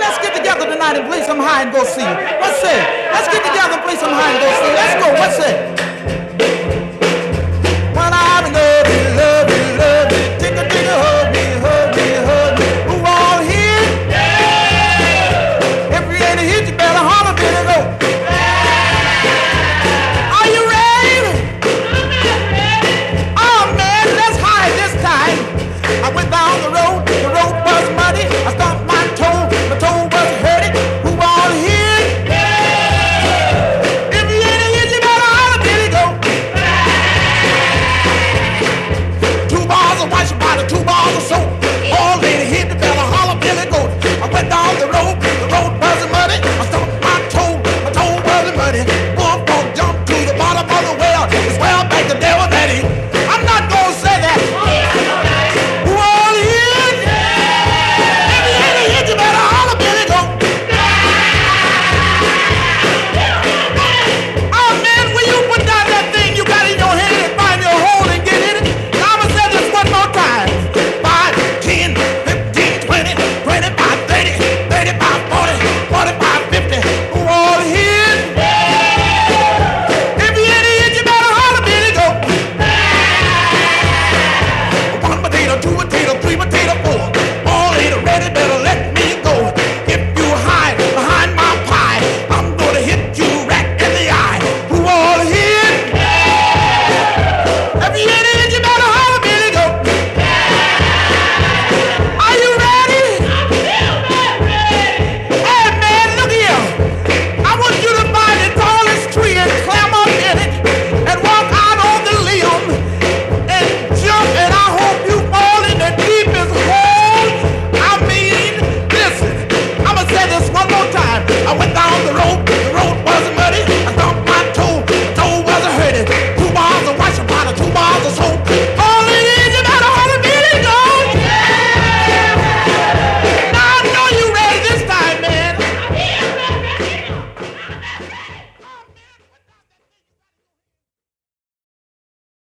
let's get together tonight and play some hide and go see. What's that? Let's get together and play some hide and go see. Let's go. What's that?